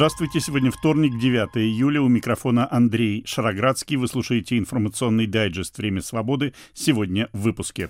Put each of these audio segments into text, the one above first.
Здравствуйте, сегодня вторник, 9 июля, у микрофона Андрей Шароградский. Вы слушаете информационный дайджест «Время свободы». Сегодня в выпуске.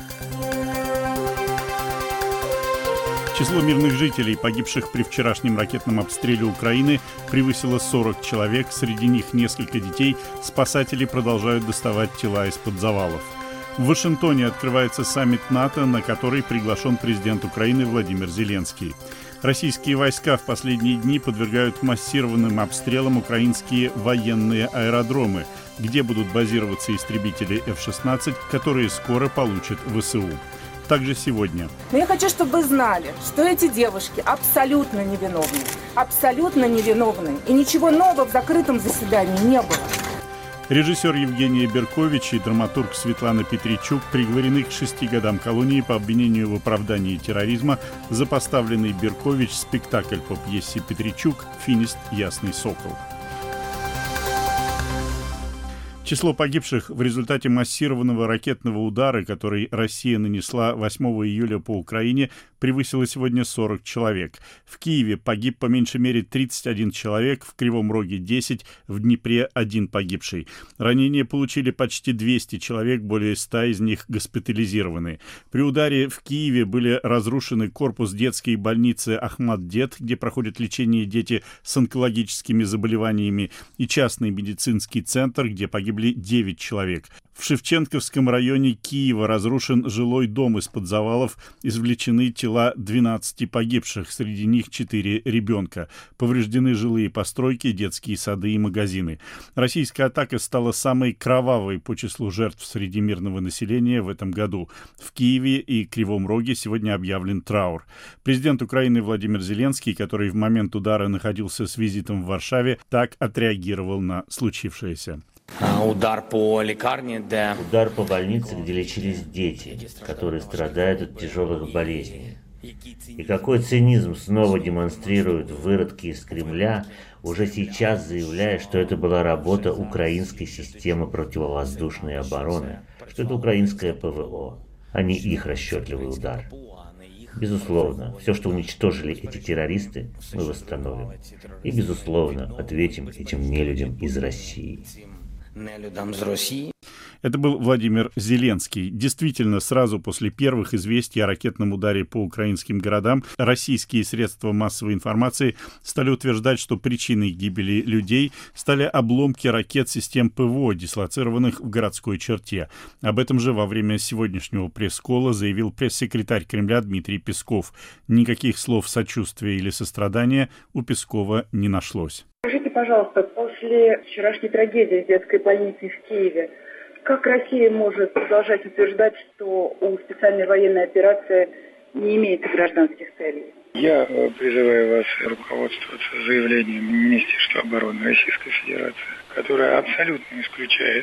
Число мирных жителей, погибших при вчерашнем ракетном обстреле Украины, превысило 40 человек. Среди них несколько детей. Спасатели продолжают доставать тела из-под завалов. В Вашингтоне открывается саммит НАТО, на который приглашен президент Украины Владимир Зеленский. Российские войска в последние дни подвергают массированным обстрелам украинские военные аэродромы, где будут базироваться истребители F-16, которые скоро получат ВСУ. Также сегодня. Но я хочу, чтобы вы знали, что эти девушки абсолютно невиновны. Абсолютно невиновны. И ничего нового в закрытом заседании не было. Режиссер Евгения Беркович и драматург Светлана Петричук приговорены к 6 годам колонии по обвинению в оправдании терроризма за поставленный Беркович спектакль по пьесе Петричук «Финист. Ясный сокол». Число погибших в результате массированного ракетного удара, который Россия нанесла 8 июля по Украине, превысило сегодня 40 человек. В Киеве погиб по меньшей мере 31 человек, в Кривом Роге 10, в Днепре 1 погибший. Ранения получили почти 200 человек, более 100 из них госпитализированы. При ударе в Киеве были разрушены корпус детской больницы Ахмат-Дет, где проходят лечение дети с онкологическими заболеваниями, и частный медицинский центр, где погибли 9 человек. В Шевченковском районе Киева разрушен жилой дом из-под завалов, извлечены тела 12 погибших, среди них 4 ребенка. Повреждены жилые постройки, детские сады и магазины. Российская атака стала самой кровавой по числу жертв среди мирного населения в этом году. В Киеве и Кривом Роге сегодня объявлен траур. Президент Украины Владимир Зеленский, который в момент удара находился с визитом в Варшаве, так отреагировал на случившееся. Удар по больнице, где лечились дети, которые страдают от тяжелых болезней. И какой цинизм снова демонстрируют выродки из Кремля, уже сейчас заявляя, что это была работа украинской системы противовоздушной обороны, что это украинское ПВО, а не их расчетливый удар. Безусловно, все, что уничтожили эти террористы, мы восстановим. И, безусловно, ответим этим нелюдям из России. Это был Владимир Зеленский. Действительно, сразу после первых известий о ракетном ударе по украинским городам российские средства массовой информации стали утверждать, что причиной гибели людей стали обломки ракет систем ПВО, дислоцированных в городской черте. Об этом же во время сегодняшнего пресс-колла заявил пресс-секретарь Кремля Дмитрий Песков. Никаких слов сочувствия или сострадания у Пескова не нашлось. Скажите, пожалуйста, после вчерашней трагедии в детской больнице в Киеве, как Россия может продолжать утверждать, что у специальной военной операции не имеется гражданских целей? Я призываю вас руководствоваться заявлением Министерства обороны Российской Федерации, которое абсолютно исключает,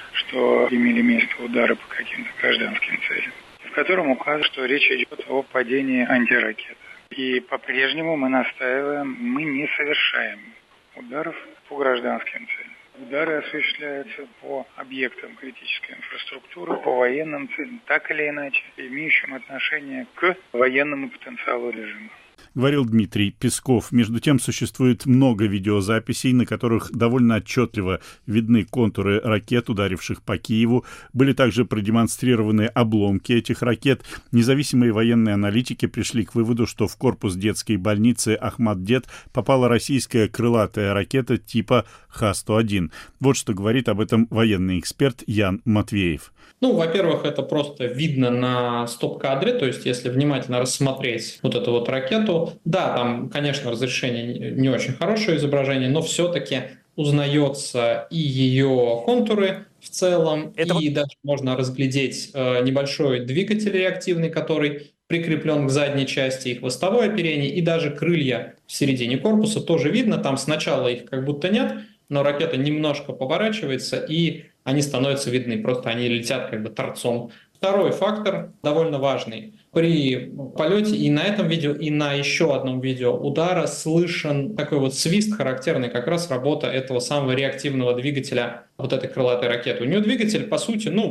что имели место удары по каким-то гражданским целям, в котором указано, что речь идет о падении антиракет. И по-прежнему мы настаиваем, мы не совершаем ударов по гражданским целям. Удары осуществляются по объектам критической инфраструктуры, по военным целям, так или иначе, имеющим отношение к военному потенциалу режима. Говорил Дмитрий Песков. Между тем, существует много видеозаписей, на которых довольно отчетливо видны контуры ракет, ударивших по Киеву. Были также продемонстрированы обломки этих ракет. Независимые военные аналитики пришли к выводу, что в корпус детской больницы Ахмат-Дет попала российская крылатая ракета типа Х-101. Вот что говорит об этом военный эксперт Ян Матвеев. Во-первых, это просто видно на стоп-кадре, то есть если внимательно рассмотреть вот эту вот ракету, да, там, конечно, разрешение не очень хорошее изображение, но все-таки узнается и ее контуры в целом, и даже можно разглядеть небольшой двигатель реактивный, который прикреплен к задней части, и хвостовое оперение, и даже крылья в середине корпуса тоже видно, там сначала их как будто нет, но ракета немножко поворачивается, и они становятся видны, просто они летят как бы торцом. Второй фактор довольно важный. При полете и на этом видео, и на еще одном видео удара слышен такой вот свист, характерный как раз работа этого самого реактивного двигателя вот этой крылатой ракеты. У нее двигатель, по сути,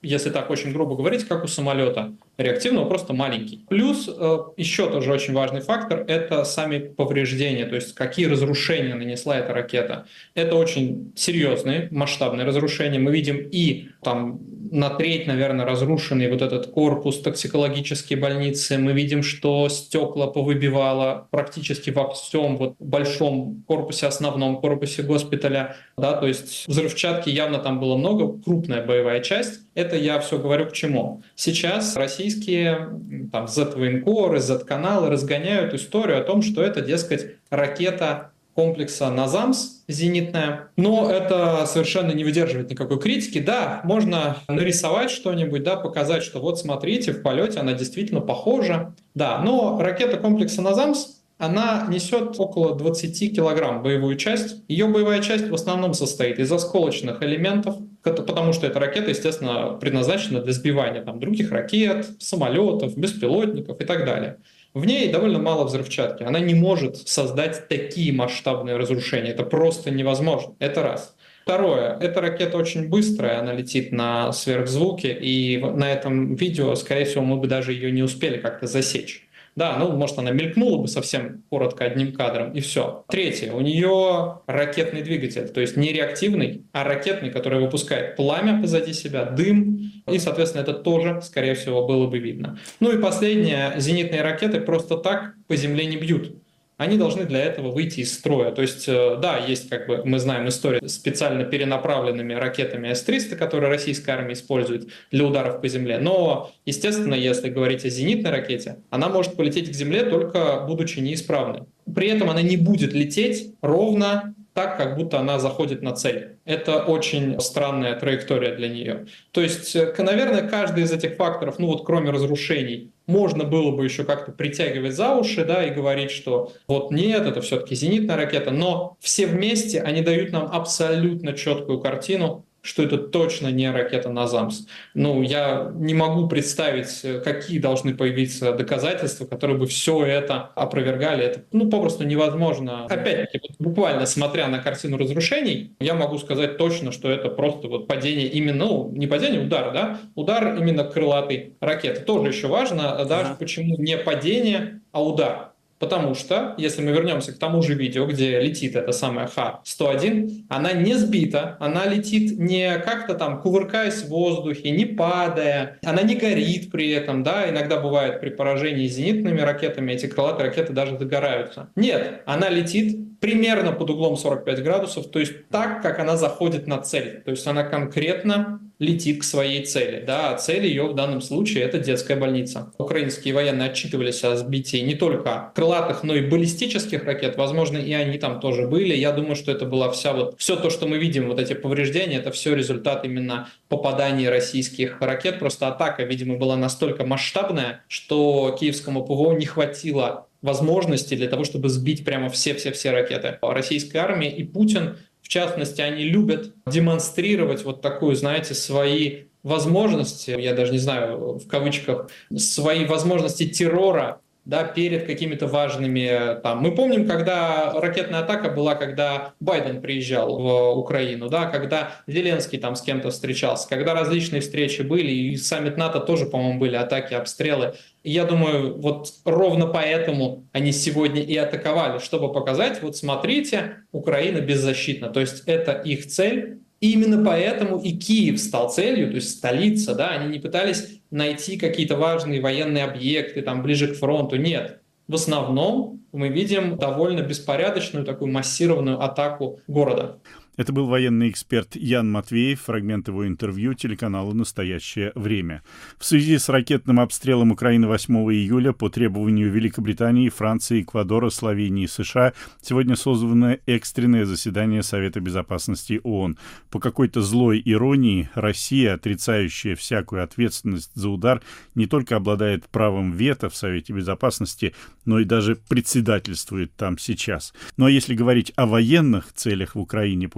если так очень грубо говорить, как у самолета. Реактивного просто маленький. Плюс еще тоже очень важный фактор – это сами повреждения, то есть какие разрушения нанесла эта ракета. Это очень серьезные, масштабные разрушения. Мы видим и там на треть, наверное, разрушенный вот этот корпус токсикологические больницы. Мы видим, что стекла повыбивало практически во всем вот большом корпусе, основном корпусе госпиталя. Да, то есть взрывчатки явно там было много, крупная боевая часть. Это я все говорю к чему. Сейчас российские там Z-военкоры, Z-каналы разгоняют историю о том, что это, дескать, ракета комплекса «Назамс» зенитная. Но это совершенно не выдерживает никакой критики. Да, можно нарисовать что-нибудь, да, показать, что вот смотрите, в полете она действительно похожа. Да, но ракета комплекса «Назамс», она несет около 20 килограмм боевую часть. Ее боевая часть в основном состоит из осколочных элементов, потому что эта ракета, естественно, предназначена для сбивания там, других ракет, самолетов, беспилотников и так далее. В ней довольно мало взрывчатки. Она не может создать такие масштабные разрушения. Это просто невозможно. Это раз. Второе. Эта ракета очень быстрая, она летит на сверхзвуке, и на этом видео, скорее всего, мы бы даже ее не успели как-то засечь. Да, ну, может, она мелькнула бы совсем коротко одним кадром, и все. Третье. У нее ракетный двигатель, то есть не реактивный, а ракетный, который выпускает пламя позади себя, дым, и, соответственно, это тоже, скорее всего, было бы видно. Ну и последнее. Зенитные ракеты просто так по земле не бьют. Они должны для этого выйти из строя. То есть, да, есть, как бы, мы знаем историю с специально перенаправленными ракетами С-300, которые российская армия использует для ударов по земле. Но, естественно, если говорить о зенитной ракете, она может полететь к земле, только будучи неисправной. При этом она не будет лететь ровно так, как будто она заходит на цель. Это очень странная траектория для нее. То есть, наверное, каждый из этих факторов, ну вот кроме разрушений, можно было бы еще как-то притягивать за уши, да, и говорить, что вот нет, это все-таки зенитная ракета, но все вместе они дают нам абсолютно четкую картину, что это точно не ракета «Назамс». Ну, я не могу представить, какие должны появиться доказательства, которые бы все это опровергали. Это, ну, попросту невозможно. Опять-таки, вот буквально смотря на картину разрушений, я могу сказать точно, что это просто вот падение именно, ну, не падение, удар, да? Удар именно крылатой ракеты. Тоже еще важно, да, почему не падение, а удар. Потому что, если мы вернемся к тому же видео, где летит эта самая Х-101, она не сбита, она летит не как-то там кувыркаясь в воздухе, не падая, она не горит при этом, да, иногда бывает при поражении зенитными ракетами эти крылатые ракеты даже загораются. Нет, она летит примерно под углом 45 градусов, то есть так, как она заходит на цель, то есть она конкретно летит к своей цели. Да, а цель ее в данном случае — это детская больница. Украинские военные отчитывались о сбитии не только крылатых, но и баллистических ракет. Возможно, и они там тоже были. Я думаю, что это была все то, что мы видим, вот эти повреждения, это все результат именно попаданий российских ракет. Просто атака, видимо, была настолько масштабная, что киевскому ПВО не хватило возможности для того, чтобы сбить прямо все ракеты российской армии. И Путин, в частности, они любят демонстрировать вот такую, знаете, свои возможности, я даже не знаю, в кавычках, свои возможности террора, да, перед какими-то важными там. Мы помним, когда ракетная атака была, когда Байден приезжал в Украину, да, когда Зеленский там с кем-то встречался, когда различные встречи были, и саммит НАТО тоже, по-моему, были атаки, обстрелы. И я думаю, вот ровно поэтому они сегодня и атаковали, чтобы показать, вот смотрите, Украина беззащитна. То есть это их цель. И именно поэтому и Киев стал целью, то есть столица, да, они не пытались найти какие-то важные военные объекты там ближе к фронту, нет. В основном мы видим довольно беспорядочную такую массированную атаку города. Это был военный эксперт Ян Матвеев, фрагмент его интервью телеканалу «Настоящее время». В связи с ракетным обстрелом Украины 8 июля по требованию Великобритании, Франции, Эквадора, Словении и США сегодня созвано экстренное заседание Совета Безопасности ООН. По какой-то злой иронии Россия, отрицающая всякую ответственность за удар, не только обладает правом вето в Совете Безопасности, но и даже председательствует там сейчас. Ну а если говорить о военных целях в Украине, по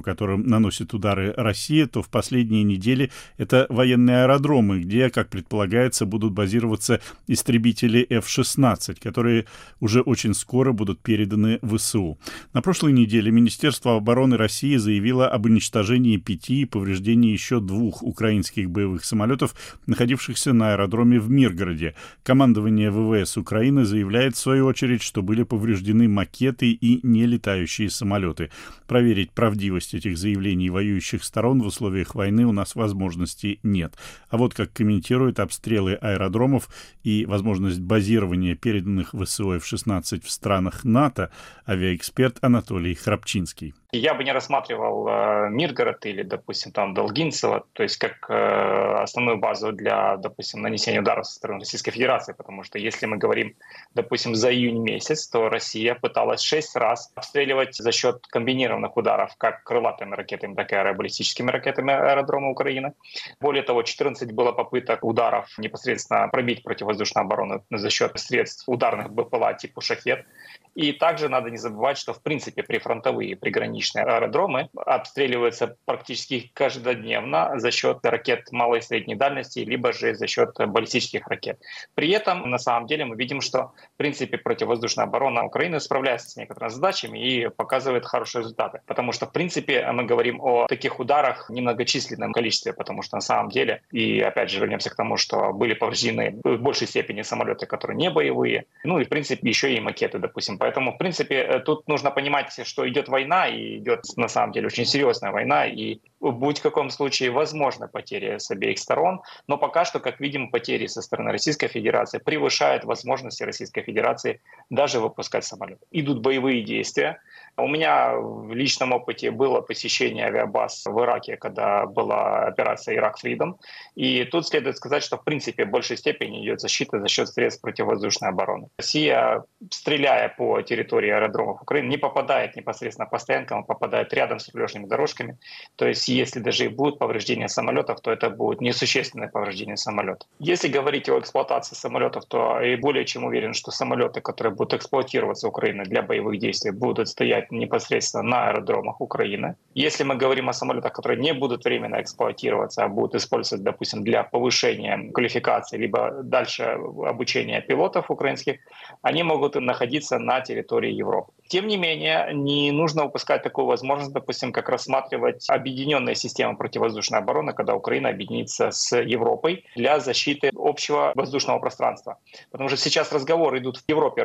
которым наносит удары Россия, то в последние недели это военные аэродромы, где, как предполагается, будут базироваться истребители F-16, которые уже очень скоро будут переданы ВСУ. На прошлой неделе Министерство обороны России заявило об уничтожении 5 и повреждении еще 2 украинских боевых самолетов, находившихся на аэродроме в Миргороде. Командование ВВС Украины заявляет, в свою очередь, что были повреждены макеты и нелетающие самолеты. Проверить правдивость этих заявлений воюющих сторон в условиях войны у нас возможности нет. А вот как комментирует обстрелы аэродромов и возможность базирования переданных ВСУ F-16 в странах НАТО авиаэксперт Анатолий Храпчинский. Я бы не рассматривал Миргород или, допустим, там Долгинцево, то есть как основную базу для, допустим, нанесения ударов со стороны Российской Федерации, потому что если мы говорим, допустим, за июнь месяц, то Россия пыталась 6 раз обстреливать за счет комбинированных ударов как крылатыми ракетами, так и аэробаллистическими ракетами аэродрома Украины. Более того, 14 было попыток ударов непосредственно пробить противовоздушную оборону за счет средств ударных БПЛА типа «Шахед». И также надо не забывать, что в принципе прифронтовые, приграничные аэродромы обстреливаются практически каждодневно за счет ракет малой и средней дальности, либо же за счет баллистических ракет. При этом, на самом деле, мы видим, что в принципе противовоздушная оборона Украины справляется с некоторыми задачами и показывает хорошие результаты. Потому что, в принципе, мы говорим о таких ударах в немногочисленном количестве, потому что на самом деле, и опять же вернемся к тому, что были повреждены в большей степени самолеты, которые не боевые, ну и в принципе еще и макеты, допустим. Поэтому, в принципе, тут нужно понимать, что идет война, и идет на самом деле очень серьезная война, и будь в каком случае возможны потери с обеих сторон, но пока что, как видим, потери со стороны Российской Федерации превышают возможности Российской Федерации даже выпускать самолеты. Идут боевые действия. У меня в личном опыте было посещение авиабаз в Ираке, когда была операция «Ирак Фридом». И тут следует сказать, что в принципе в большей степени идет защита за счет средств противовоздушной обороны. Россия, стреляя по территории аэродромов Украины, не попадает непосредственно по стоянкам, а попадает рядом с рулежными дорожками. То есть если даже и будут повреждения самолетов, то это будет несущественное повреждение самолета. Если говорить о эксплуатации самолетов, то я более чем уверен, что самолеты, которые будут эксплуатироваться Украиной для боевых действий, будут стоять непосредственно на аэродромах Украины. Если мы говорим о самолетах, которые не будут временно эксплуатироваться, а будут использоваться, допустим, для повышения квалификации, либо дальше обучения пилотов украинских, они могут находиться на территории Европы. Тем не менее, не нужно упускать такую возможность, допустим, как рассматривать объединенные системы противовоздушной обороны, когда Украина объединится с Европой для защиты общего воздушного пространства. Потому что сейчас разговоры идут в Европе,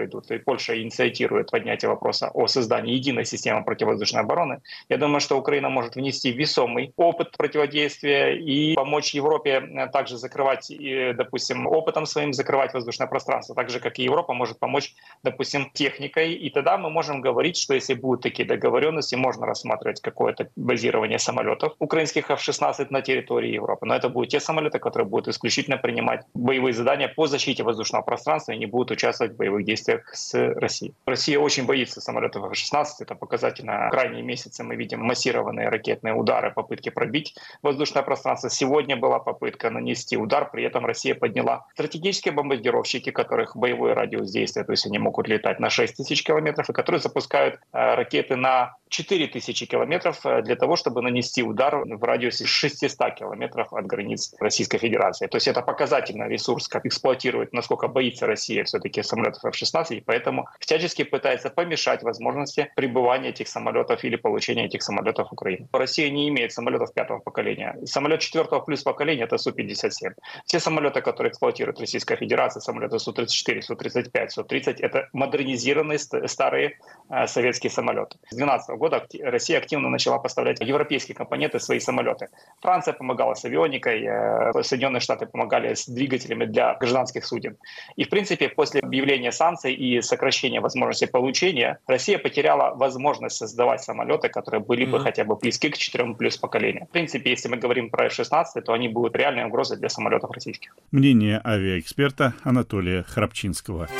и Польша инициирует поднятие вопроса о создании единой системы противовоздушной обороны. Я думаю, что Украина может внести весомый опыт противодействия и помочь Европе также закрывать, допустим, опытом своим закрывать воздушное пространство, так же, как и Европа может помочь, допустим, техникой. И тогда мы можем говорить, что если будут такие договоренности, можно рассматривать какое-то базирование самолетов украинских F-16 на территории Европы. Но это будут те самолеты, которые будут исключительно принимать боевые задания по защите воздушного пространства и не будут участвовать в боевых действиях с Россией. Россия очень боится самолетов F-16. Это показательно. В крайние месяцы мы видим массированные ракетные удары, попытки пробить воздушное пространство. Сегодня была попытка нанести удар, при этом Россия подняла стратегические бомбардировщики, которых боевой радиус действия, то есть они могут летать на 6 тысяч километров, и которые запускают ракеты на 4000 километров для того, чтобы нанести удар в радиусе 600 километров от границ Российской Федерации. То есть это показательный ресурс, как эксплуатирует, насколько боится Россия все-таки самолетов F-16, и поэтому всячески пытается помешать возможности пребывания этих самолетов или получения этих самолетов в Украине. Россия не имеет самолетов 5-го поколения. Самолет 4-го плюс поколения — это Су-57. Все самолеты, которые эксплуатирует Российская Федерация, самолеты Су-34, Су-35, Су-30, это модернизированные старые советские самолеты. С 2012 года Россия активно начала поставлять европейские компоненты в свои самолеты. Франция помогала с авионикой, Соединенные Штаты помогали с двигателями для гражданских суден. И, в принципе, после объявления санкций и сокращения возможности получения, Россия потеряла возможность создавать самолеты, которые были бы хотя бы близки к 4+ поколению. В принципе, если мы говорим про F-16, то они будут реальной угрозой для самолетов российских. Мнение авиаэксперта Анатолия Храпчинского.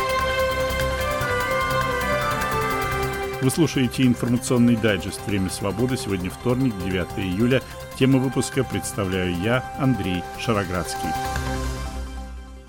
Вы слушаете информационный дайджест «Время свободы». Сегодня вторник, 9 июля. Тему выпуска представляю я, Андрей Шароградский.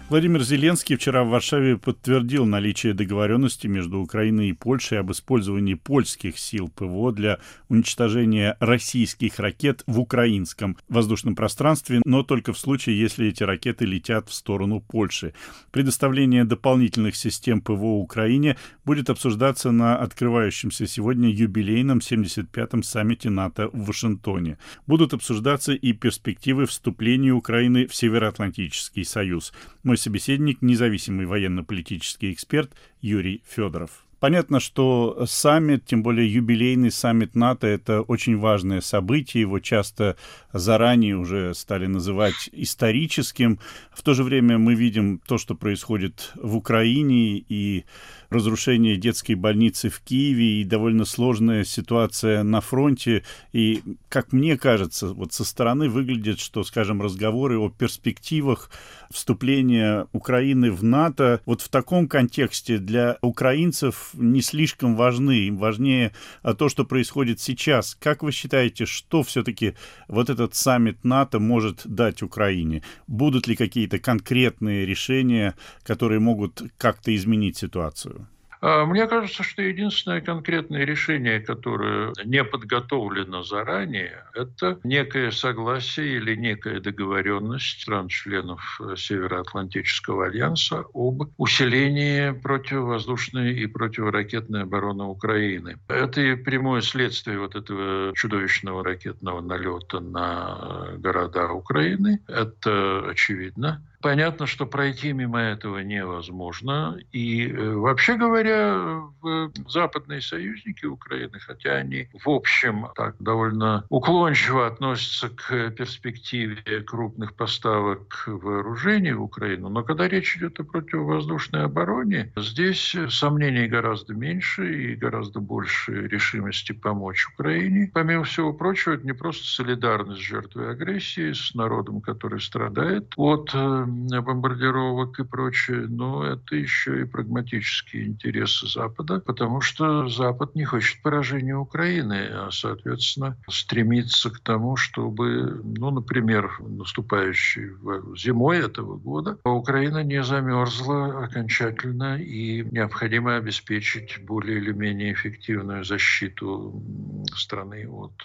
Владимир Зеленский вчера в Варшаве подтвердил наличие договоренности между Украиной и Польшей об использовании польских сил ПВО для уничтожения российских ракет в украинском воздушном пространстве, но только в случае, если эти ракеты летят в сторону Польши. Предоставление дополнительных систем ПВО Украине будет обсуждаться на открывающемся сегодня юбилейном 75-м саммите НАТО в Вашингтоне. Будут обсуждаться и перспективы вступления Украины в Североатлантический союз. Мой собеседник — независимый военно-политический эксперт Юрий Федоров. Понятно, что саммит, тем более юбилейный саммит НАТО, это очень важное событие. Его часто заранее уже стали называть историческим. В то же время мы видим то, что происходит в Украине, и разрушение детской больницы в Киеве, и довольно сложная ситуация на фронте. И, как мне кажется, вот со стороны выглядит, что, скажем, разговоры о перспективах вступления Украины в НАТО вот в таком контексте для украинцев не слишком важны. Им важнее то, что происходит сейчас. Как вы считаете, что все-таки вот этот саммит НАТО может дать Украине? Будут ли какие-то конкретные решения, которые могут как-то изменить ситуацию? Мне кажется, что единственное конкретное решение, которое не подготовлено заранее, это некое согласие или некая договоренность стран-членов Североатлантического альянса об усилении противовоздушной и противоракетной обороны Украины. Это и прямое следствие вот этого чудовищного ракетного налета на города Украины. Это очевидно. Понятно, что пройти мимо этого невозможно. И, вообще говоря, западные союзники Украины, хотя они, в общем, так довольно уклончиво относятся к перспективе крупных поставок вооружений в Украину, но когда речь идет о противовоздушной обороне, здесь сомнений гораздо меньше и гораздо больше решимости помочь Украине. Помимо всего прочего, это не просто солидарность с жертвой агрессии, с народом, который страдает от бомбардировок и прочее, но это еще и прагматические интересы Запада, потому что Запад не хочет поражения Украины, а, соответственно, стремится к тому, чтобы, например, наступающей зимой этого года Украина не замерзла окончательно, и необходимо обеспечить более или менее эффективную защиту страны от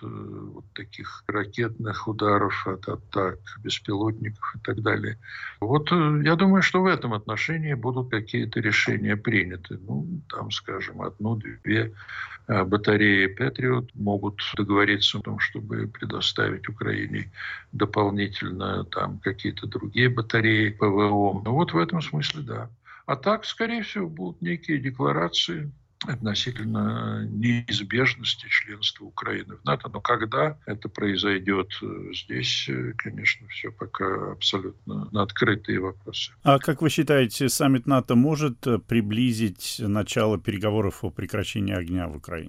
таких ракетных ударов, от атак беспилотников и так далее. Вот я думаю, что в этом отношении будут какие-то решения приняты. Там, скажем, 1-2 батареи «Патриот» могут договориться о том, чтобы предоставить Украине дополнительно там какие-то другие батареи ПВО. Вот в этом смысле да. А так, скорее всего, будут некие декларации относительно неизбежности членства Украины в НАТО. Но когда это произойдет, здесь, конечно, все пока абсолютно на открытые вопросы. А как вы считаете, саммит НАТО может приблизить начало переговоров о прекращении огня в Украине?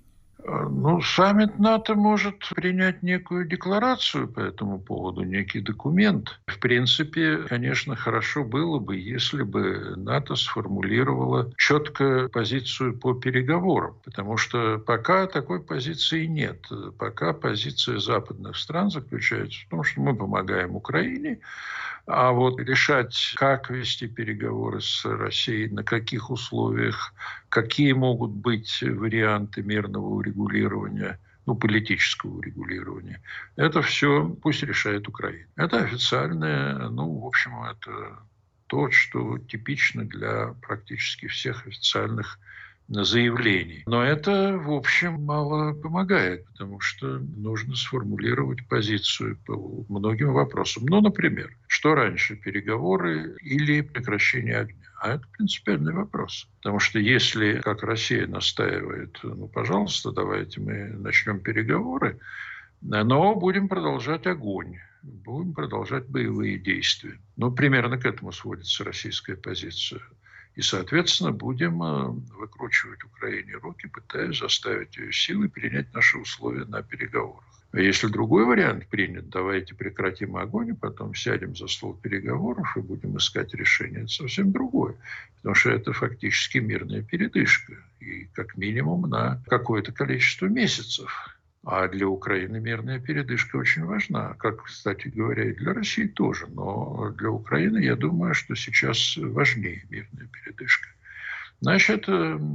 Саммит НАТО может принять некую декларацию по этому поводу, некий документ. В принципе, конечно, хорошо было бы, если бы НАТО сформулировало четкую позицию по переговорам, потому что пока такой позиции нет. Пока позиция западных стран заключается в том, что мы помогаем Украине, а вот решать, как вести переговоры с Россией, на каких условиях, какие могут быть варианты мирного урегулирования, политического урегулирования, это все пусть решает Украина. Это официальное, в общем, это то, что типично для практически всех официальных заявлений. Но это, в общем, мало помогает, потому что нужно сформулировать позицию по многим вопросам. Например, что раньше, переговоры или прекращение огня? А это принципиальный вопрос. Потому что если, как Россия настаивает, пожалуйста, давайте мы начнем переговоры, но будем продолжать огонь, будем продолжать боевые действия. Примерно к этому сводится российская позиция. И, соответственно, будем выкручивать Украине руки, пытаясь заставить ее силой принять наши условия на переговорах. А если другой вариант принят, давайте прекратим огонь, и потом сядем за стол переговоров и будем искать решение, это совсем другое. Потому что это фактически мирная передышка. И как минимум на какое-то количество месяцев. А для Украины мирная передышка очень важна, как, кстати говоря, и для России тоже. Но для Украины, я думаю, что сейчас важнее мирная передышка. Значит,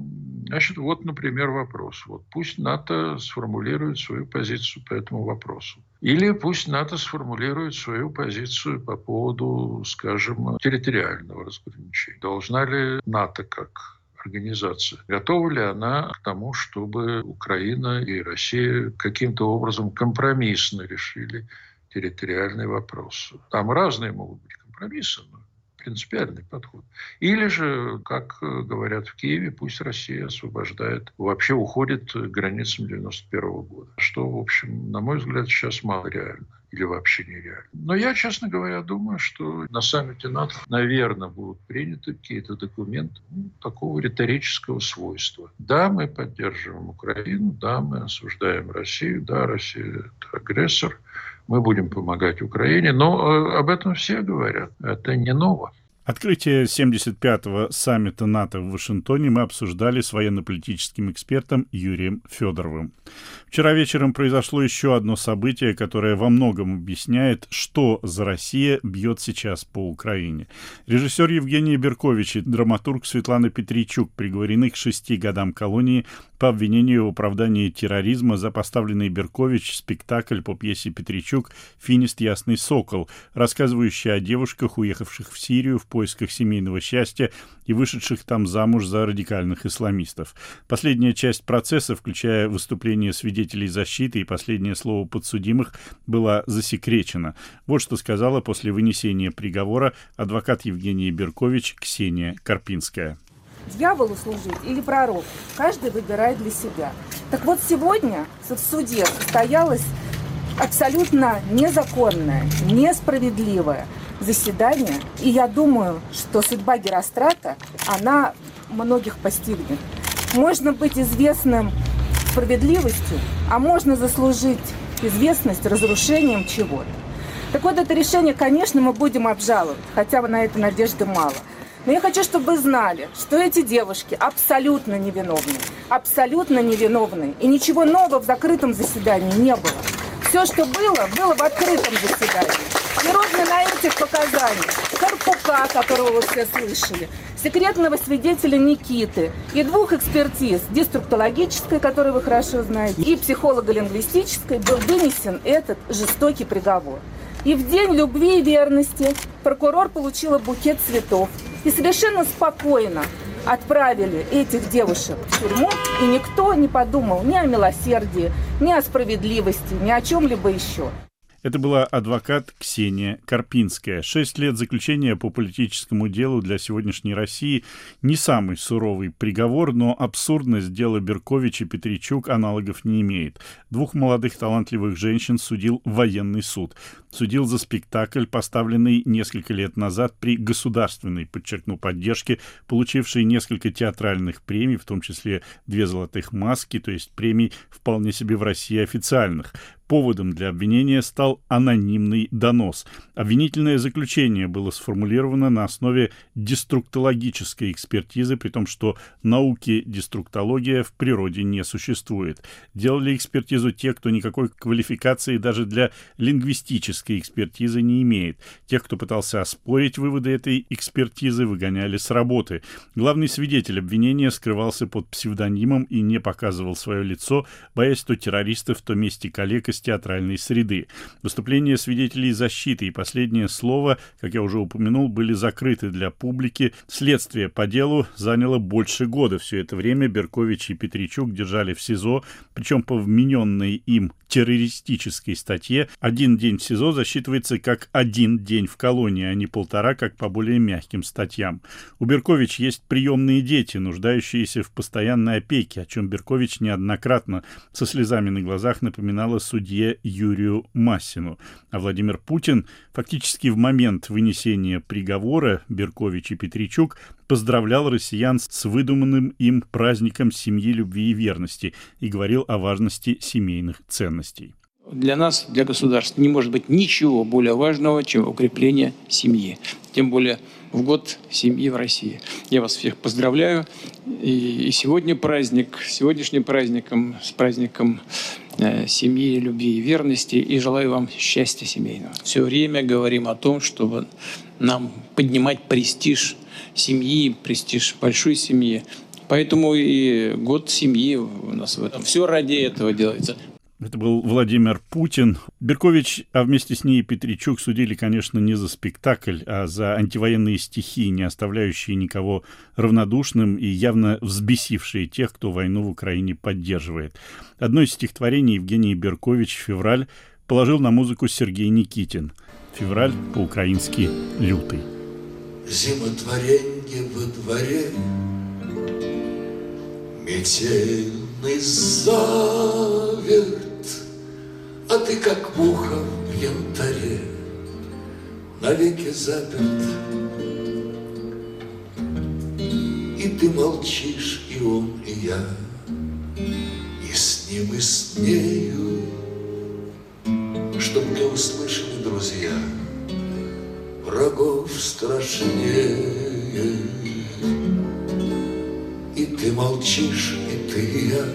вот, например, вопрос. Вот пусть НАТО сформулирует свою позицию по этому вопросу. Или пусть НАТО сформулирует свою позицию по поводу, скажем, территориального разграничения. Должна ли НАТО как организация, готова ли она к тому, чтобы Украина и Россия каким-то образом компромиссно решили территориальный вопрос? Там разные могут быть компромиссы, но принципиальный подход. Или же, как говорят в Киеве, пусть Россия освобождает, вообще уходит к границам 91 года. Что, в общем, на мой взгляд, сейчас мало реально. Или вообще нереально. Но я, честно говоря, думаю, что на саммите НАТО, наверное, будут приняты какие-то документы такого риторического свойства. Да, мы поддерживаем Украину, да, мы осуждаем Россию, да, Россия – это агрессор, мы будем помогать Украине, но об этом все говорят, это не ново. Открытие 75-го саммита НАТО в Вашингтоне мы обсуждали с военно-политическим экспертом Юрием Федоровым. Вчера вечером произошло еще одно событие, которое во многом объясняет, что за Россия бьет сейчас по Украине. Режиссер Евгений Беркович и драматург Светлана Петричук приговорены к 6 годам колонии по обвинению в оправдании терроризма за поставленный Беркович спектакль по пьесе Петричук «Финист Ясный Сокол», рассказывающий о девушках, уехавших в Сирию в поисках семейного счастья и вышедших там замуж за радикальных исламистов. Последняя часть процесса, включая выступление свидетелей защиты и последнее слово подсудимых, была засекречена. Вот что сказала после вынесения приговора адвокат Евгения Беркович Ксения Карпинская. Дьяволу служить или пророку, каждый выбирает для себя. Так вот сегодня в суде состоялось абсолютно незаконное, несправедливое заседание. И я думаю, что судьба Герострата, она многих постигнет. Можно быть известным справедливостью, а можно заслужить известность разрушением чего-то. Так вот, это решение, конечно, мы будем обжаловать, хотя на это надежды мало. Но я хочу, чтобы вы знали, что эти девушки абсолютно невиновны. Абсолютно невиновны. И ничего нового в закрытом заседании не было. Все, что было, было в открытом заседании. И ровно на этих показаниях Карпука, которого вы все слышали, секретного свидетеля Никиты и 2 экспертиз, деструктологической, которую вы хорошо знаете, и психолого-лингвистической, был вынесен этот жестокий приговор. И в день любви и верности прокурор получила букет цветов и совершенно спокойно отправили этих девушек в тюрьму, и никто не подумал ни о милосердии, ни о справедливости, ни о чем-либо еще. Это была адвокат Ксения Карпинская. 6 лет заключения по политическому делу для сегодняшней России не самый суровый приговор, но абсурдность дела Беркович и Петричук аналогов не имеет. 2 молодых талантливых женщин судил военный суд. Судил за спектакль, поставленный несколько лет назад при государственной, подчеркну, поддержке, получившей несколько театральных премий, в том числе 2 золотых маски, то есть премий вполне себе в России официальных. Поводом для обвинения стал анонимный донос. Обвинительное заключение было сформулировано на основе деструктологической экспертизы, при том, что науки деструктология в природе не существует. Делали экспертизу те, кто никакой квалификации даже для лингвистической экспертизы не имеет. Тех, кто пытался оспорить выводы этой экспертизы, выгоняли с работы. Главный свидетель обвинения скрывался под псевдонимом и не показывал свое лицо, боясь то террористов, то мести коллег из театральной среды. Выступления свидетелей защиты и последнее слово, как я уже упомянул, были закрыты для публики. Следствие по делу заняло больше года. Все это время Беркович и Петричук держали в СИЗО, причем по вмененной им террористической статье 1 день в СИЗО засчитывается как 1 день в колонии, а не 1,5, как по более мягким статьям. У Беркович есть приемные дети, нуждающиеся в постоянной опеке, о чем Беркович неоднократно со слезами на глазах напоминала судье Юрию Массину. А Владимир Путин фактически в момент вынесения приговора Беркович и Петричук поздравлял россиян с выдуманным им праздником семьи, любви и верности и говорил о важности семейных ценностей. Для нас, для государства, не может быть ничего более важного, чем укрепление семьи. Тем более в год семьи в России. Я вас всех поздравляю. И сегодня праздник, сегодняшним праздником, с праздником семьи, любви и верности. И желаю вам счастья семейного. Все время говорим о том, чтобы нам поднимать престиж семьи, престиж большой семьи. Поэтому и год семьи у нас в этом. Все ради этого делается. Это был Владимир Путин. Беркович, а вместе с ней и Петричук судили, конечно, не за спектакль, а за антивоенные стихи, не оставляющие никого равнодушным и явно взбесившие тех, кто войну в Украине поддерживает. Одно из стихотворений Евгений Беркович «Февраль» положил на музыку Сергей Никитин. «Февраль» по-украински «лютый». Зимотворенье во дворе, метельный заверт, а ты, как муха в янтаре, навеки заперт. И ты молчишь, и он, и я, и с ним, и с нею, чтоб не услышали друзья, врагов страшнее. И ты молчишь, и ты, и я,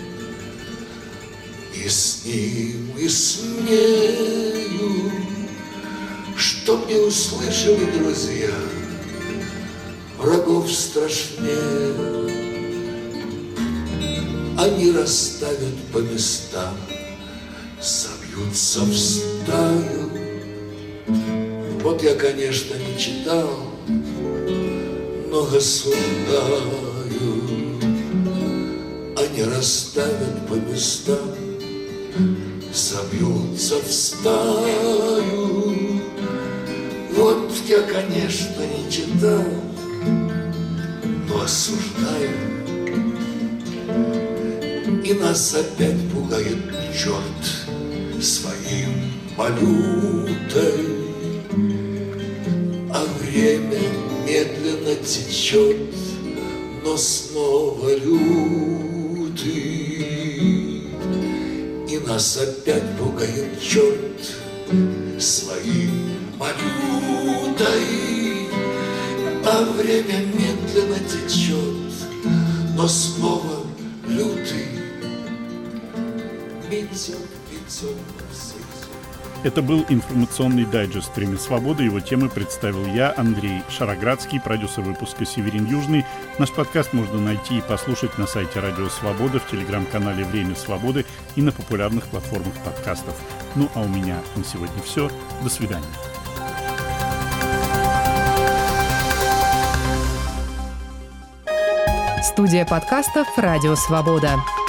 и с ним, и с нею, чтоб не услышали друзья, врагов страшнее. Они расставят по местам, собьются в стаю. Вот я, конечно, не читал, но государь, они расставят по местам, собьются в стаю. Вот я, конечно, не читал, но осуждаю. И нас опять пугает черт своим валютой, а время медленно течет, но снова лютый. И нас опять пугает черт своим валютой, а время медленно течет, но снова лютый. Метет, метет на всех. Это был информационный дайджест «Время свободы». Его темы представил я, Андрей Шароградский, продюсер выпуска «Северин Южный». Наш подкаст можно найти и послушать на сайте Радио Свобода, в телеграм-канале «Время свободы» и на популярных платформах подкастов. Ну а у меня на сегодня все. До свидания. Студия подкастов «Радио Свобода».